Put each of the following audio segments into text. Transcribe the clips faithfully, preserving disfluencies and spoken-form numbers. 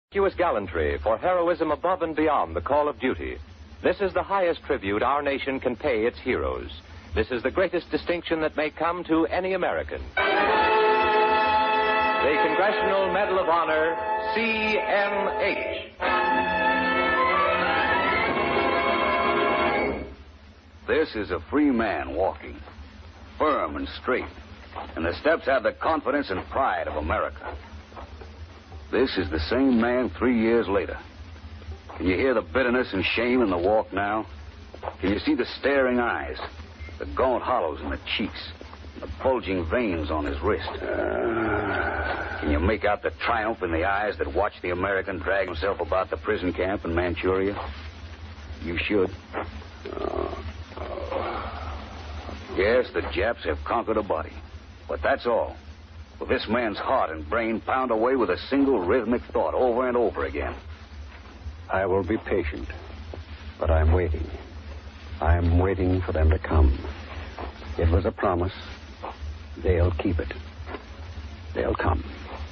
Conspicuous gallantry for heroism above and beyond the call of duty. This is the highest tribute our nation can pay its heroes. This is the greatest distinction that may come to any American. The Congressional Medal of Honor, C M H. This is a free man walking, firm and straight, and the steps have the confidence and pride of America. This is the same man three years later. Can you hear the bitterness and shame in the walk now? Can you see the staring eyes, the gaunt hollows in the cheeks, the bulging veins on his wrist? Uh, can you make out the triumph in the eyes that watch the American drag himself about the prison camp in Manchuria? You should. Uh, yes, the Japs have conquered a body, but that's all. Well, this man's heart and brain pound away with a single rhythmic thought over and over again. I will be patient, but I'm waiting. I'm waiting for them to come. It was a promise. They'll keep it. They'll come.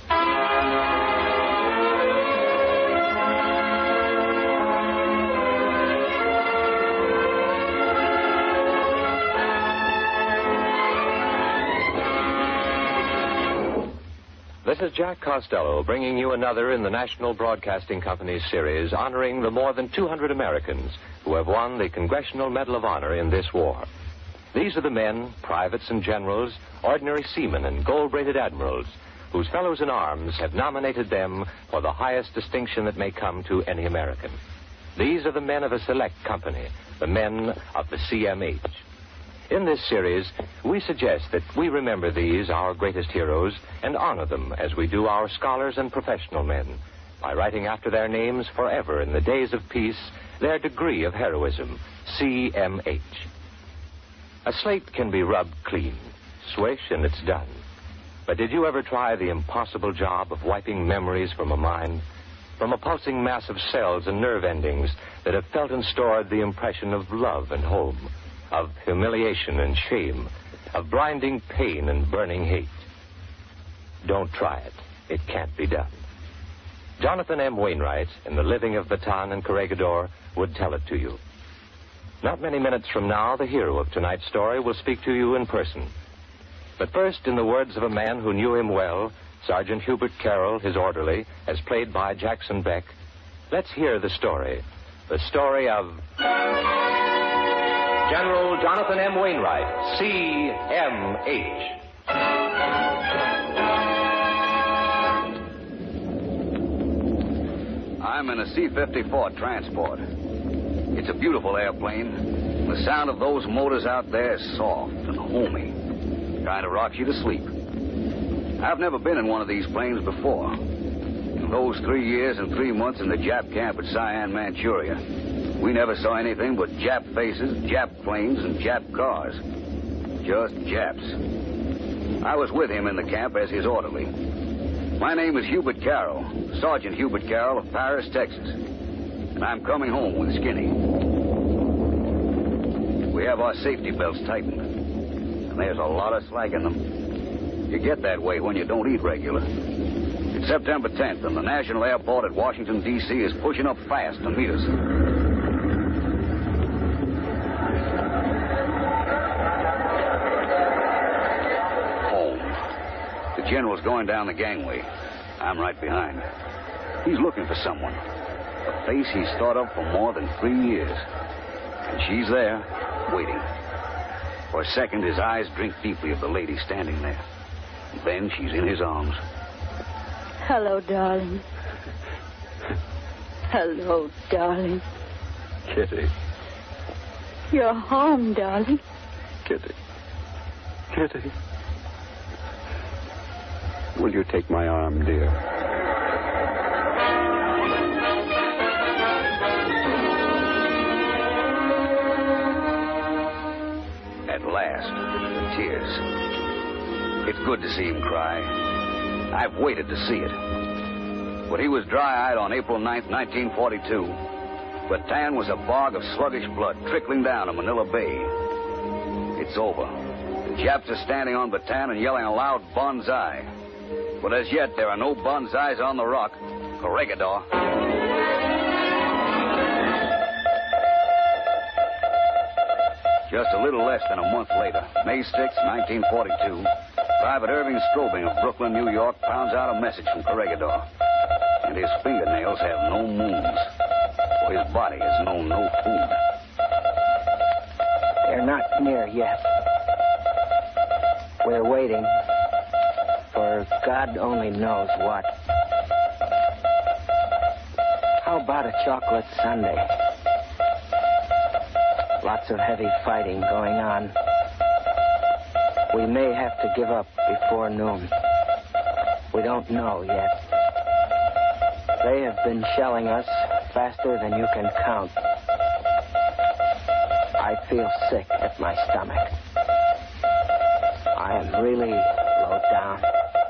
This is Jack Costello bringing you another in the National Broadcasting Company's series honoring the more than two hundred Americans who have won the Congressional Medal of Honor in this war. These are the men, privates and generals, ordinary seamen and gold-braided admirals whose fellows in arms have nominated them for the highest distinction that may come to any American. These are the men of a select company, the men of the C M H. In this series, we suggest that we remember these, our greatest heroes, and honor them as we do our scholars and professional men, by writing after their names forever in the days of peace their degree of heroism, C M H. A slate can be rubbed clean, swish, and it's done. But did you ever try the impossible job of wiping memories from a mind, from a pulsing mass of cells and nerve endings that have felt and stored the impression of love and home, of humiliation and shame, of blinding pain and burning hate? Don't try it. It can't be done. Jonathan M. Wainwright, in The Living of Bataan and Corregidor, would tell it to you. Not many minutes from now, the hero of tonight's story will speak to you in person. But first, in the words of a man who knew him well, Sergeant Hubert Carroll, his orderly, as played by Jackson Beck, let's hear the story. The story of General Jonathan M. Wainwright, C M H. I'm in a C fifty-four transport. It's a beautiful airplane. The sound of those motors out there is soft and homey. Kind of rocks you to sleep. I've never been in one of these planes before. In those three years and three months in the Jap camp at Sian, Manchuria, we never saw anything but Jap faces, Jap planes, and Jap cars. Just Japs. I was with him in the camp as his orderly. My name is Hubert Carroll, Sergeant Hubert Carroll of Paris, Texas. And I'm coming home with Skinny. We have our safety belts tightened. And there's a lot of slack in them. You get that way when you don't eat regular. It's September tenth, and the National Airport at Washington, D C is pushing up fast to meet us. The general's going down the gangway. I'm right behind. He's looking for someone. A face he's thought of for more than three years. And she's there, waiting. For a second, his eyes drink deeply of the lady standing there. And then she's in his arms. Hello, darling. Hello, darling. Kitty. You're home, darling. Kitty. Kitty. Will you take my arm, dear? At last, the tears. It's good to see him cry. I've waited to see it. But he was dry-eyed on April ninth, nineteen forty-two. Bataan was a bog of sluggish blood trickling down to Manila Bay. It's over. The Japs are standing on Bataan and yelling a loud banzai. But as yet, there are no banzais on the rock, Corregidor. Just a little less than a month later, May sixth, nineteen forty-two, Private Irving Strobing of Brooklyn, New York, pounds out a message from Corregidor. And his fingernails have no moons, for his body has known no food. They're not near yet. We're waiting for God only knows what. How about a chocolate sundae? Lots of heavy fighting going on. We may have to give up before noon. We don't know yet. They have been shelling us faster than you can count. I feel sick at my stomach. I am really low down.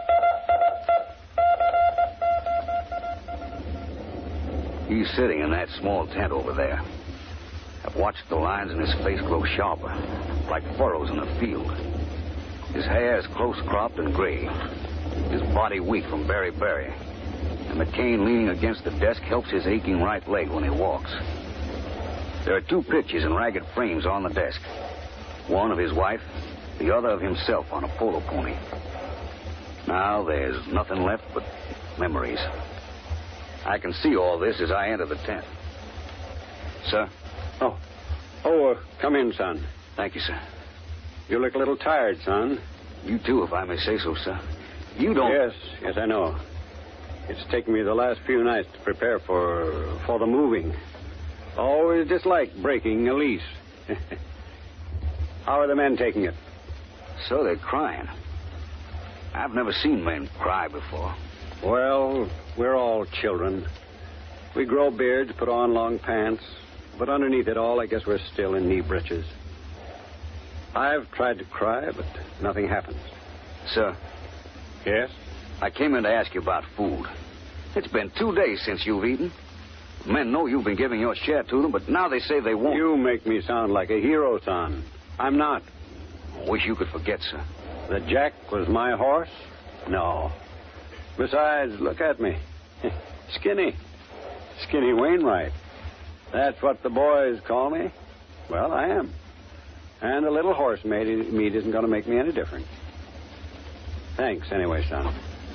He's sitting in that small tent over there. I've watched the lines in his face grow sharper, like furrows in a field. His hair is close-cropped and gray. His body weak from beriberi. And the cane leaning against the desk helps his aching right leg when he walks. There are two pictures in ragged frames on the desk. One of his wife, the other of himself on a polo pony. Now there's nothing left but memories. I can see all this as I enter the tent. Sir? Oh. Oh, uh, come in, son. Thank you, sir. You look a little tired, son. You too, if I may say so, sir. You don't... Yes, yes, I know. It's taken me the last few nights to prepare for for the moving. Always disliked breaking a lease. How are the men taking it? So they're crying. I've never seen men cry before. Well, we're all children. We grow beards, put on long pants, but underneath it all, I guess we're still in knee breeches. I've tried to cry, but nothing happens. Sir? Yes? I came in to ask you about food. It's been two days since you've eaten. Men know you've been giving your share to them, but now they say they won't. You make me sound like a hero, son. I'm not. I wish you could forget, sir. That Jack was my horse? No. Besides, look at me. Skinny. Skinny Wainwright. That's what the boys call me. Well, I am. And a little horse meat, meat isn't going to make me any difference. Thanks, anyway, son.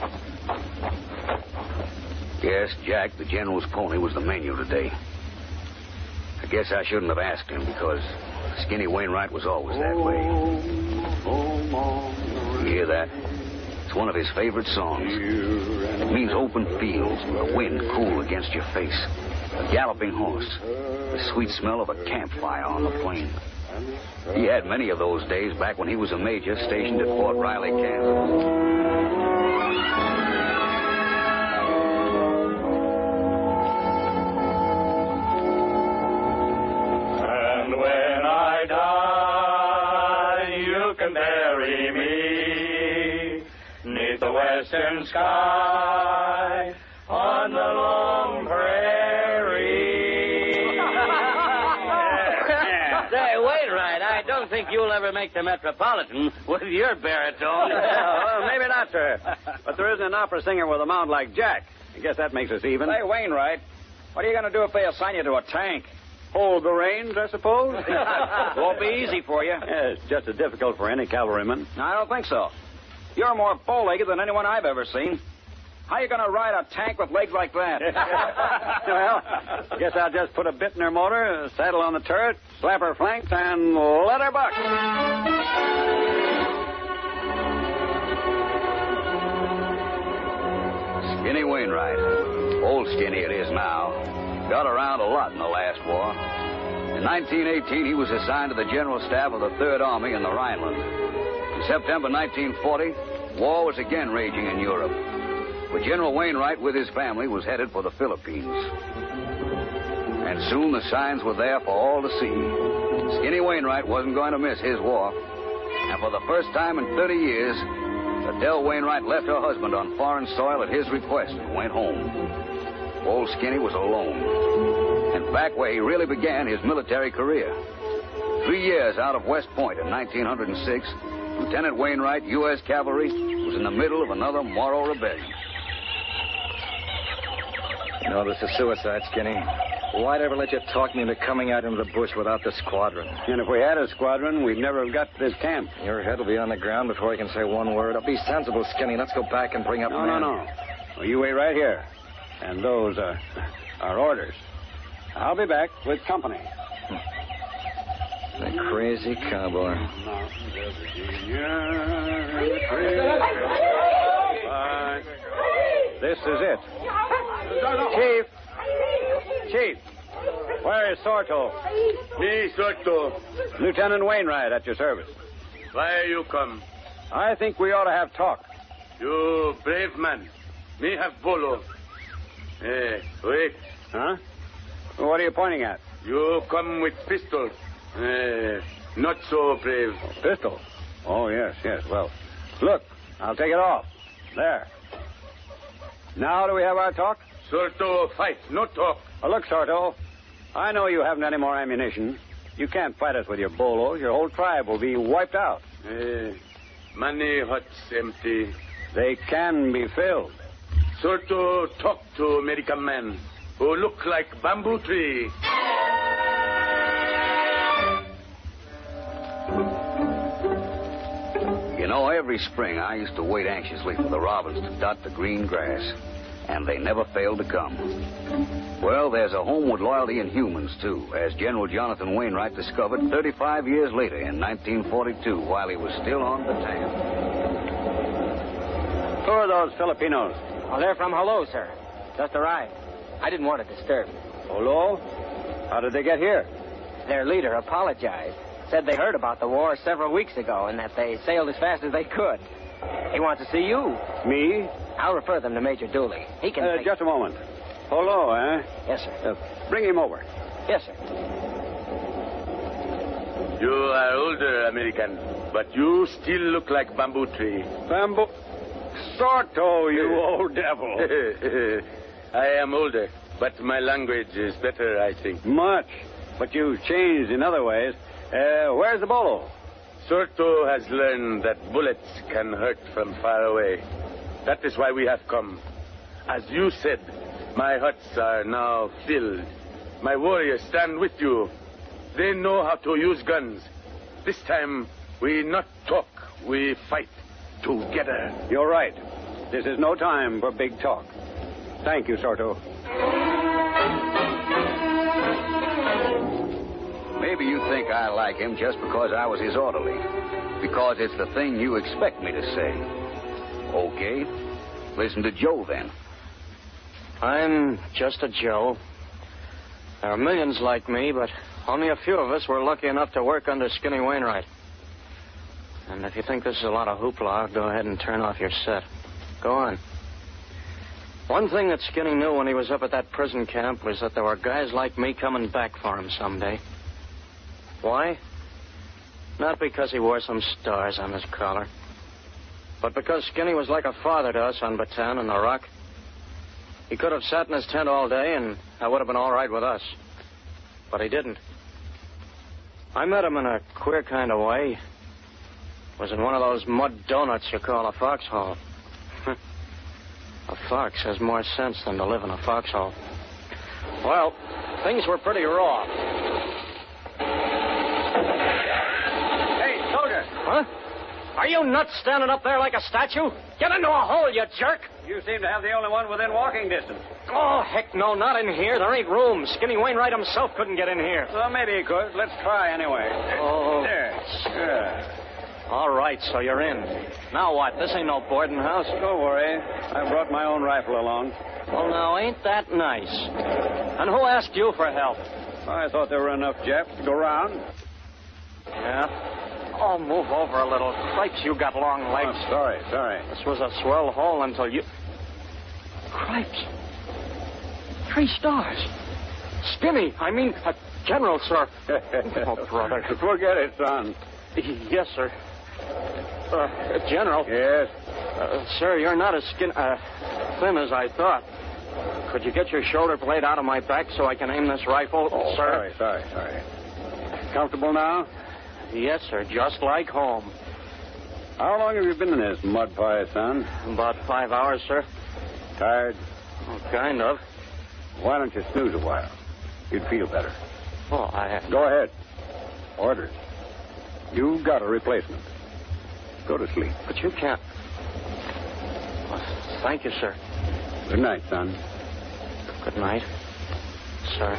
Yes, Jack, the general's pony, was the menu today. I guess I shouldn't have asked him, because Skinny Wainwright was always that way. You hear that? It's one of his favorite songs. It means open fields, the wind cool against your face, a galloping horse, the sweet smell of a campfire on the plain. He had many of those days back when he was a major stationed at Fort Riley, Kansas. Western sky on the long prairie. Say, Wainwright, I don't think you'll ever make the Metropolitan with your baritone. Well, maybe not, sir. But there isn't an opera singer with a mount like Jack. I guess that makes us even. Say, Wainwright, what are you going to do if they assign you to a tank? Hold the reins, I suppose? Won't be easy for you. Yeah, it's just as difficult for any cavalryman. No, I don't think so. You're more bow-legged than anyone I've ever seen. How are you going to ride a tank with legs like that? Well, guess I'll just put a bit in her motor, saddle on the turret, slap her flanks, and let her buck. Skinny Wainwright, old Skinny it is now, got around a lot in the last war. In nineteen eighteen, he was assigned to the General Staff of the Third Army in the Rhineland. In September nineteen forty, war was again raging in Europe. But General Wainwright, with his family, was headed for the Philippines. And soon the signs were there for all to see. Skinny Wainwright wasn't going to miss his war. And for the first time in thirty years, Adele Wainwright left her husband on foreign soil at his request and went home. Old Skinny was alone. And back where he really began his military career. Three years out of West Point in nineteen oh six, Lieutenant Wainwright, U S Cavalry, was in the middle of another Moro rebellion. No, this is suicide, Skinny. Why'd I ever let you talk me into coming out into the bush without the squadron? And if we had a squadron, we'd never have got to this camp. Your head will be on the ground before I can say one word. I'll be sensible, Skinny. Let's go back and bring up No, men. no, no. Well, you wait right here. And those are, are orders. I'll be back with company. The crazy cowboy. Fine. This is it. Chief. Chief. Where is Sorto? Me, Sorto. Lieutenant Wainwright at your service. Why you come? I think we ought to have talk. You brave man. Me have bolo. Eh, wait. Huh? What are you pointing at? You come with pistol. Eh, not so brave. Oh, pistol? Oh, yes, yes. Well, look, I'll take it off. There. Now do we have our talk? Sorto, fight, no talk. Oh, look, Sorto, I know you haven't any more ammunition. You can't fight us with your bolos. Your whole tribe will be wiped out. Eh, many huts empty. They can be filled. Sorto, talk to American men who look like bamboo tree. You know, every spring I used to wait anxiously for the robins to dot the green grass, and they never failed to come. Well, there's a home with loyalty in humans, too, as General Jonathan Wainwright discovered thirty-five years later in nineteen forty-two while he was still on Bataan. Who are those Filipinos? Oh, they're from Hello, sir. Just arrived. I didn't want to disturb. Hello? How did they get here? Their leader apologized. Said they heard about the war several weeks ago and that they sailed as fast as they could. He wants to see you. Me? I'll refer them to Major Dooley. He can... Uh, take... Just a moment. Hello, eh? Yes, sir. Uh, bring him over. Yes, sir. You are older, American, but you still look like bamboo tree. Bamboo... Sorto, you old devil. I am older, but my language is better, I think. Much. But you've changed in other ways. Uh, where's the bolo? Sorto has learned that bullets can hurt from far away. That is why we have come. As you said, my huts are now filled. My warriors stand with you. They know how to use guns. This time, we not talk, we fight together. You're right. This is no time for big talk. Thank you, Sorto. Maybe you think I like him just because I was his orderly. Because it's the thing you expect me to say. Okay. Listen to Joe, then. I'm just a Joe. There are millions like me, but only a few of us were lucky enough to work under Skinny Wainwright. And if you think this is a lot of hoopla, go ahead and turn off your set. Go on. One thing that Skinny knew when he was up at that prison camp was that there were guys like me coming back for him someday. Why? Not because he wore some stars on his collar, but because Skinny was like a father to us on Bataan and the Rock. He could have sat in his tent all day, and that would have been all right with us. But he didn't. I met him in a queer kind of way. It was in one of those mud donuts you call a foxhole. A fox has more sense than to live in a foxhole. Well, things were pretty raw. Hey, soldier. Huh? Are you nuts standing up there like a statue? Get into a hole, you jerk. You seem to have the only one within walking distance. Oh, heck no, not in here. There ain't room. Skinny Wainwright himself couldn't get in here. Well, maybe he could. Let's try anyway. Oh. There. Yeah. All right, so you're in. Now what? This ain't no boarding house. Don't worry. I brought my own rifle along. Well, now, ain't that nice? And who asked you for help? I thought there were enough Japs to go round. Yeah? Oh, move over a little. Cripes, you got long legs. Oh, sorry, sorry. This was a swell hole until you... Cripes. Three stars. Skinny, I mean, uh, General, sir. Oh, brother. Forget it, son. Yes, sir. Uh, General. Yes? Uh, sir, you're not as skin... Uh, thin as I thought. Could you get your shoulder blade out of my back so I can aim this rifle, oh, sir? Sorry, sorry, sorry. Comfortable now? Yes, sir, just like home. How long have you been in this mud pie, son? About five hours, sir. Tired? Oh, kind of. Why don't you snooze a while? You'd feel better. Oh, I... Go ahead. Order it. You've got a replacement. Go to sleep. But you can't... Oh, thank you, sir. Good night, son. Good night, sir.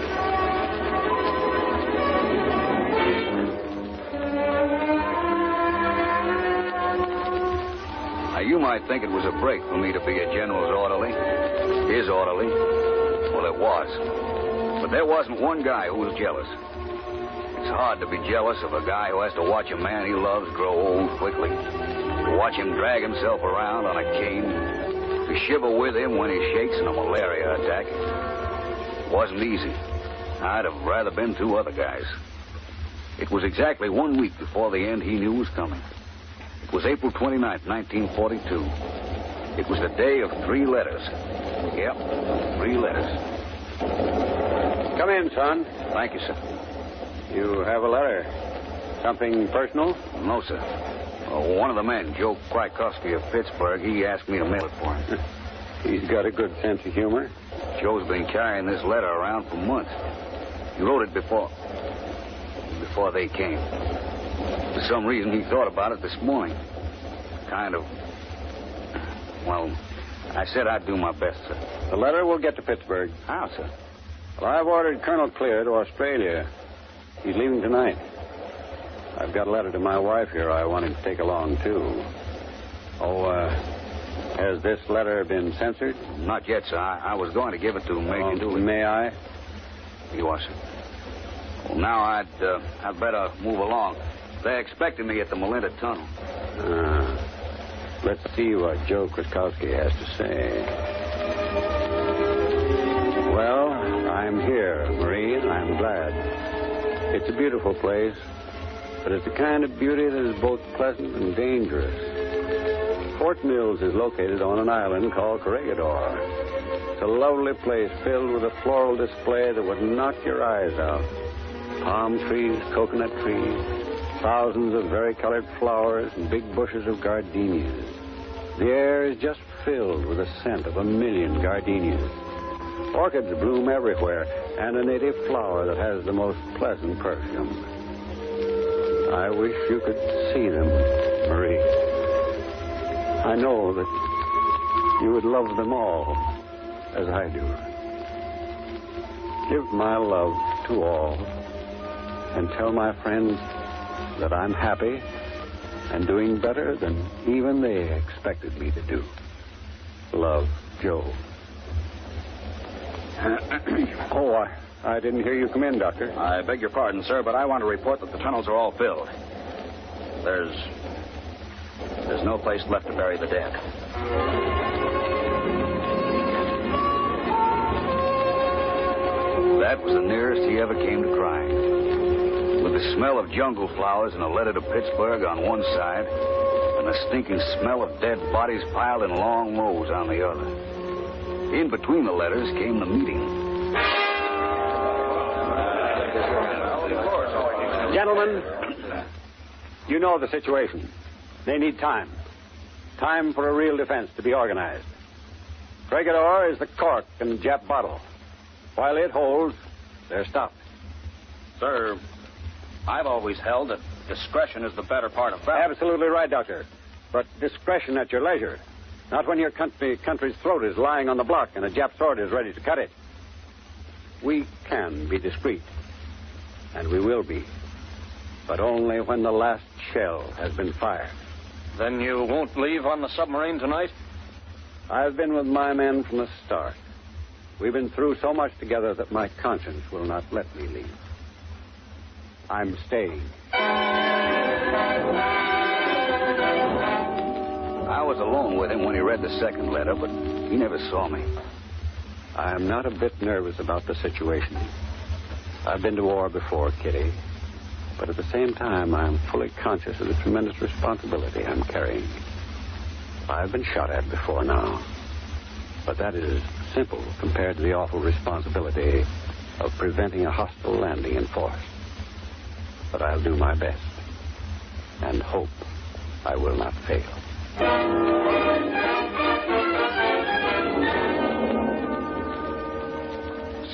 Now, you might think it was a break for me to be a general's orderly. His orderly. Well, it was. But there wasn't one guy who was jealous. It's hard to be jealous of a guy who has to watch a man he loves grow old quickly. To watch him drag himself around on a cane. To shiver with him when he shakes in a malaria attack. It wasn't easy. I'd have rather been two other guys. It was exactly one week before the end he knew was coming. It was April twenty-ninth, nineteen forty-two. It was the day of three letters. Yep, three letters. Come in, son. Thank you, sir. You have a letter. Something personal? No, sir. Uh, one of the men, Joe Krykowski of Pittsburgh, he asked me to mail it for him. He's got a good sense of humor. Joe's been carrying this letter around for months. He wrote it before... before they came. For some reason, he thought about it this morning. Kind of... Well, I said I'd do my best, sir. The letter will get to Pittsburgh. How, sir? Well, I've ordered Colonel Clear to Australia. He's leaving tonight. I've got a letter to my wife here I want him to take along, too. Oh, uh, has this letter been censored? Not yet, sir. I, I was going to give it to Major Oh, Dooley. may I? You are, sir. Well, now I'd, uh, I'd better move along. They're expecting me at the Melinda Tunnel. Uh, let's see what Joe Krykowski has to say. Well, I'm here, Marie, and I'm glad. It's a beautiful place, but it's the kind of beauty that is both pleasant and dangerous. Fort Mills is located on an island called Corregidor. It's a lovely place filled with a floral display that would knock your eyes out. Palm trees, coconut trees, thousands of varicolored flowers, and big bushes of gardenias. The air is just filled with the scent of a million gardenias. Orchids bloom everywhere, and a native flower that has the most pleasant perfume. I wish you could see them, Marie. I know that you would love them all, as I do. Give my love to all, and tell my friends that I'm happy and doing better than even they expected me to do. Love, Joe. oh, I, I didn't hear you come in, Doctor. I beg your pardon, sir, but I want to report that the tunnels are all filled. There's... There's no place left to bury the dead. That was the nearest he ever came to crying. With the smell of jungle flowers and a letter to Pittsburgh on one side, and the stinking smell of dead bodies piled in long rows on the other. In between the letters came the meeting. Gentlemen, you know the situation. They need time. Time for a real defense to be organized. Corregidor is the cork in the Jap bottle. While it holds, they're stopped. Sir, I've always held that discretion is the better part of valor. Absolutely right, Doctor. But discretion at your leisure. Not when your country, country's throat is lying on the block and a Jap sword is ready to cut it. We can be discreet. And we will be. But only when the last shell has been fired. Then you won't leave on the submarine tonight? I've been with my men from the start. We've been through so much together that my conscience will not let me leave. I'm staying. I was alone with him when he read the second letter, but he never saw me. I am not a bit nervous about the situation. I've been to war before, Kitty. But at the same time, I'm fully conscious of the tremendous responsibility I'm carrying. I've been shot at before now. But that is simple compared to the awful responsibility of preventing a hostile landing in force. But I'll do my best. And hope I will not fail.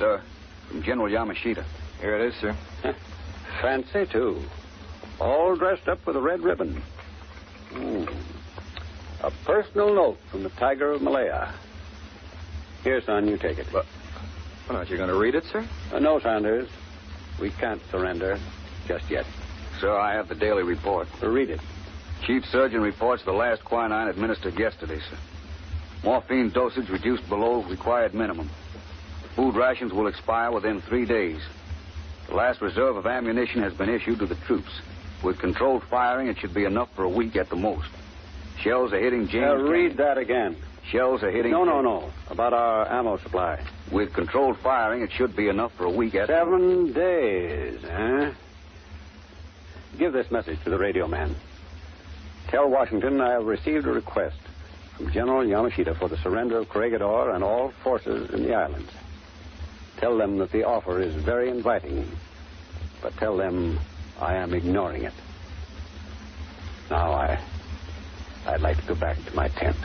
sir. From General Yamashita. Here it is, sir. Fancy, too. All dressed up with a red ribbon. Hmm. A personal note from the Tiger of Malaya. Here, son, you take it. But, well, aren't you going to read it, sir? Uh, no, Saunders. We can't surrender just yet. Sir, I have the daily report. Uh, read it. Chief Surgeon reports the last quinine administered yesterday, sir. Morphine dosage reduced below required minimum. Food rations will expire within three days. The last reserve of ammunition has been issued to the troops. With controlled firing, it should be enough for a week at the most. Shells are hitting James Uh, read Canyon. that again. Shells are hitting... No, no, no. About our ammo supply. With controlled firing, it should be enough for a week at... Seven days, huh? Give this message to the radio man. Tell Washington I have received a request from General Yamashita for the surrender of Corregidor and all forces in the islands. Tell them that the offer is very inviting, but tell them I am ignoring it. Now I... I'd like to go back to my tent.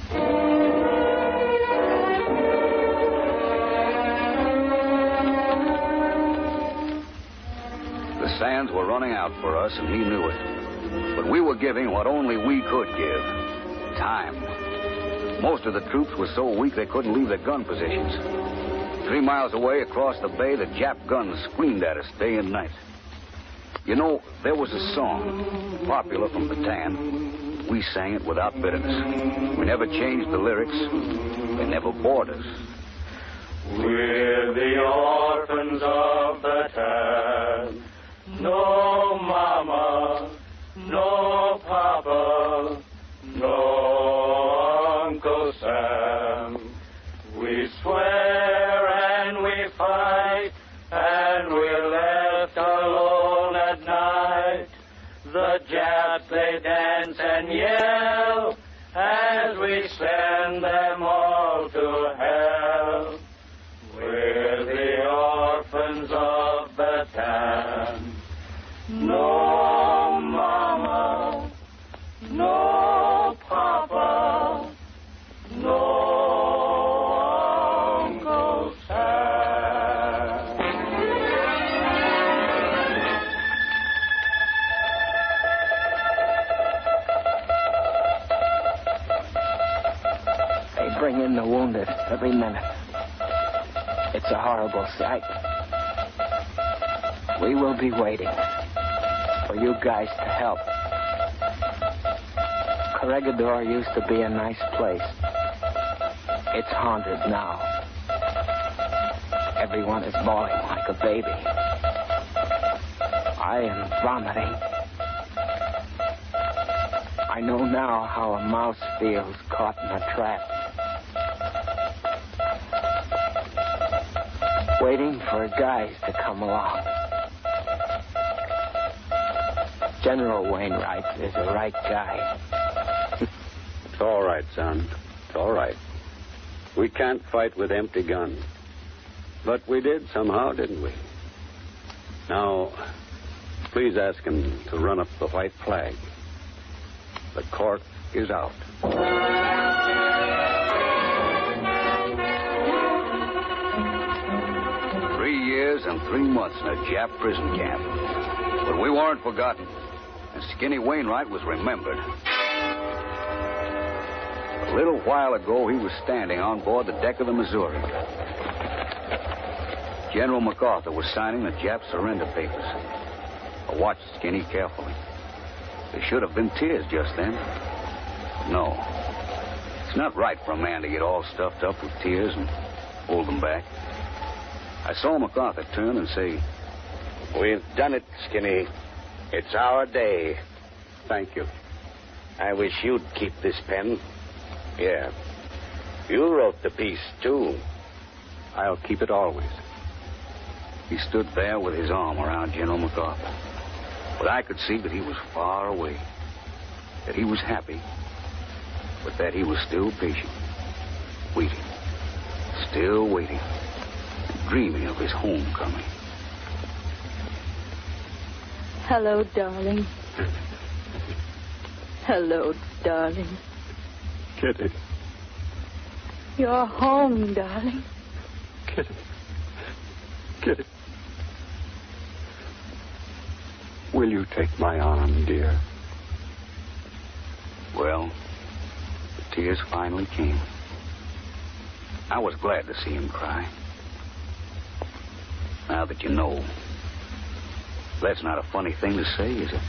The sands were running out for us, and he knew it. But we were giving what only we could give. Time. Most of the troops were so weak they couldn't leave their gun positions. Three miles away across the bay, the Jap guns screamed at us day and night. You know, there was a song, popular from Bataan. We sang it without bitterness. We never changed the lyrics. They never bored us. We're the orphans of Bataan. No mama, no papa, no Uncle Sam. We swear and we fight, and we're left alone at night. The Japs, they dance and yell as we send them all to hell. We're the orphans of Bataan. No mama, no papa, no Uncle Sam. They bring in the wounded every minute. It's a horrible sight. We will be waiting for you guys to help. Corregidor used to be a nice place. It's haunted now. Everyone is bawling like a baby. I am vomiting. I know now how a mouse feels caught in a trap. Waiting for guys to come along. General Wainwright is the right guy. It's all right, son. It's all right. We can't fight with empty guns. But we did somehow, didn't we? Now, please ask him to run up the white flag. The court is out. Three years and three months in a Jap prison camp. But we weren't forgotten. And Skinny Wainwright was remembered. A little while ago, he was standing on board the deck of the Missouri. General MacArthur was signing the Jap surrender papers. I watched Skinny carefully. There should have been tears just then. No. It's not right for a man to get all stuffed up with tears and hold them back. I saw MacArthur turn and say, "We've done it, Skinny. It's our day." Thank you. I wish you'd keep this pen. Yeah. You wrote the piece, too. I'll keep it always. He stood there with his arm around General MacArthur. But I could see that he was far away. That he was happy. But that he was still patient. Waiting. Still waiting. Dreaming of his homecoming. Hello, darling. Hello, darling. Kitty. You're home, darling. Kitty. Kitty. Will you take my arm, dear? Well, the tears finally came. I was glad to see him cry. Now that you know, that's not a funny thing to say, is it?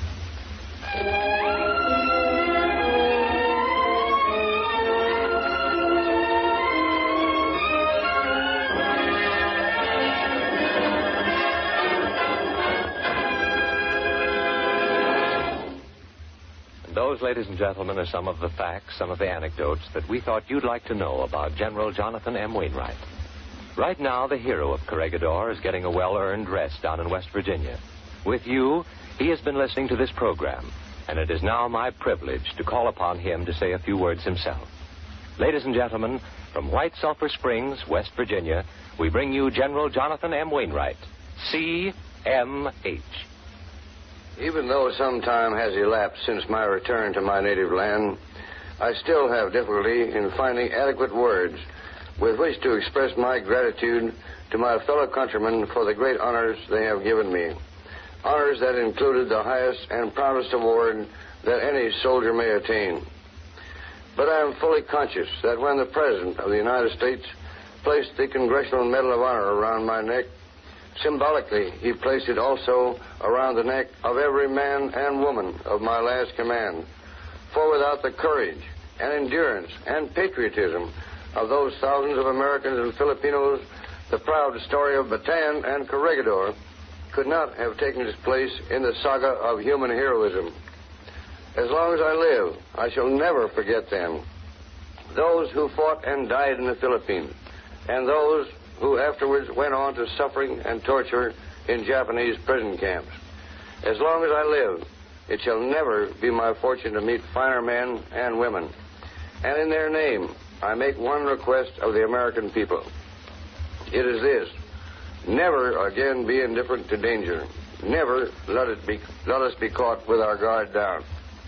Those, ladies and gentlemen, are some of the facts, some of the anecdotes that we thought you'd like to know about General Jonathan M. Wainwright. Right now, the hero of Corregidor is getting a well-earned rest down in West Virginia. With you, he has been listening to this program, and it is now my privilege to call upon him to say a few words himself. Ladies and gentlemen, from White Sulphur Springs, West Virginia, we bring you General Jonathan M. Wainwright, C M H. Even though some time has elapsed since my return to my native land, I still have difficulty in finding adequate words with which to express my gratitude to my fellow countrymen for the great honors they have given me. Honors that included the highest and proudest award that any soldier may attain. But I am fully conscious that when the President of the United States placed the Congressional Medal of Honor around my neck, symbolically, he placed it also around the neck of every man and woman of my last command. For without the courage and endurance and patriotism of those thousands of Americans and Filipinos, the proud story of Bataan and Corregidor could not have taken its place in the saga of human heroism. As long as I live, I shall never forget them. Those who fought and died in the Philippines, and those who afterwards went on to suffering and torture in Japanese prison camps. As long as I live, it shall never be my fortune to meet finer men and women. And in their name, I make one request of the American people. It is this: never again be indifferent to danger. Never let it be let us be caught with our guard down.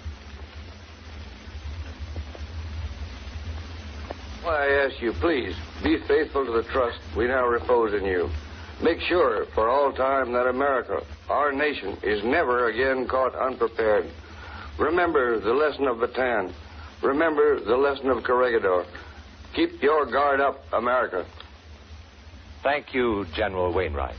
I ask you, please, be faithful to the trust we now repose in you. Make sure for all time that America, our nation, is never again caught unprepared. Remember the lesson of Bataan. Remember the lesson of Corregidor. Keep your guard up, America. Thank you, General Wainwright.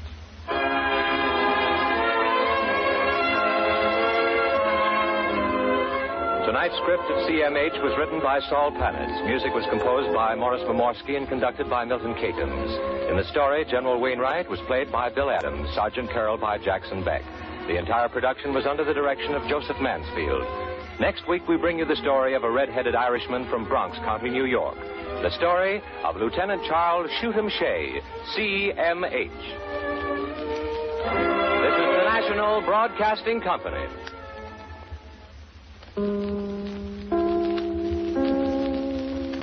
Tonight's script of C M H was written by Saul Panitz. Music was composed by Morris Pomorsky and conducted by Milton Katins. In the story, General Wainwright was played by Bill Adams, Sergeant Carroll by Jackson Beck. The entire production was under the direction of Joseph Mansfield. Next week, we bring you the story of a red-headed Irishman from Bronx County, New York. The story of Lieutenant Charles Shoot'em Shea, C M H. This is the National Broadcasting Company.